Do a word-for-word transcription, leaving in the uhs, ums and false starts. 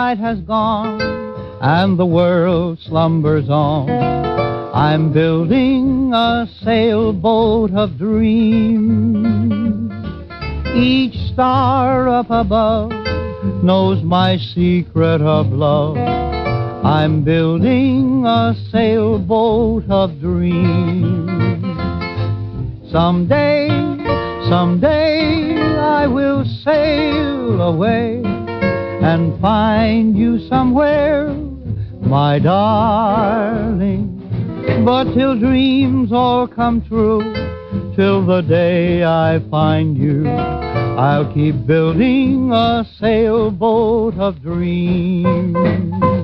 night has gone and the world slumbers on, I'm building a sailboat of dreams. Each star up above knows my secret of love. I'm building a sailboat of dreams. Someday, someday I will sail away and find you somewhere, my darling. But till dreams all come true, till the day I find you, I'll keep building a sailboat of dreams.